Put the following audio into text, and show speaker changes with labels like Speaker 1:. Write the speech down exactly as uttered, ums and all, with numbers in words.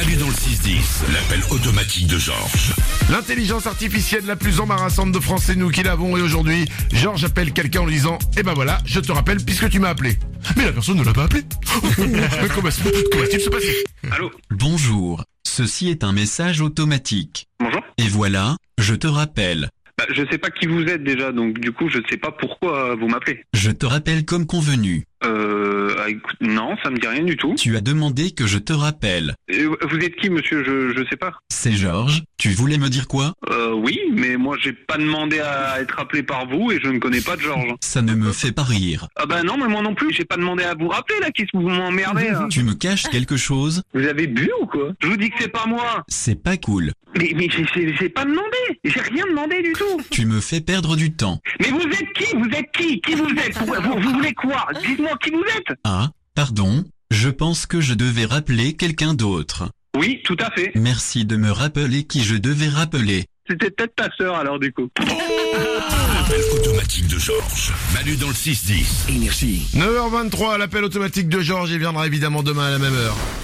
Speaker 1: Manu dans le six dix, l'appel automatique de Georges.
Speaker 2: L'intelligence artificielle la plus embarrassante de France, c'est nous qui l'avons. Et aujourd'hui, Georges appelle quelqu'un en lui disant « Eh ben voilà, je te rappelle puisque tu m'as appelé. » Mais la personne ne l'a pas appelé. Mais comment, comment va-t-il se passer?
Speaker 3: Allô?
Speaker 4: Bonjour, ceci est un message automatique.
Speaker 3: Bonjour.
Speaker 4: Et voilà, je te rappelle.
Speaker 3: Bah, je sais pas qui vous êtes déjà, donc du coup je sais pas pourquoi vous m'appelez.
Speaker 4: Je te rappelle comme convenu.
Speaker 3: Euh, ah, écoute, non, ça me dit rien du tout.
Speaker 4: Tu as demandé que je te rappelle.
Speaker 3: Et vous êtes qui, monsieur? Je je sais pas.
Speaker 4: C'est Georges, tu voulais me dire quoi?
Speaker 3: Euh, oui, mais moi j'ai pas demandé à être appelé par vous et je ne connais pas de Georges.
Speaker 4: Ça ne me fait pas rire.
Speaker 3: Ah bah non, mais moi non plus, j'ai pas demandé à vous rappeler là, qu'est-ce que vous m'emmerdez là?
Speaker 4: Tu me caches quelque chose?
Speaker 3: Vous avez bu ou quoi? Je vous dis que c'est pas moi.
Speaker 4: C'est pas cool.
Speaker 3: Mais mais j'ai j'ai- j'ai pas demandé, j'ai rien demandé du tout.
Speaker 4: Tu me fais perdre du temps.
Speaker 3: Mais vous êtes qui? Vous êtes qui? Qui vous êtes? Vous, vous, vous voulez quoi? Dites-moi qui vous êtes.
Speaker 4: Ah, pardon, je pense que je devais rappeler quelqu'un d'autre.
Speaker 3: Oui, tout à fait.
Speaker 4: Merci de me rappeler qui je devais rappeler.
Speaker 3: C'était peut-être ta sœur alors du coup.
Speaker 1: L'appel automatique de Georges. Manu dans le six dix. Énergie.
Speaker 2: neuf heures vingt-trois, l'appel automatique de Georges. Il viendra évidemment demain à la même heure.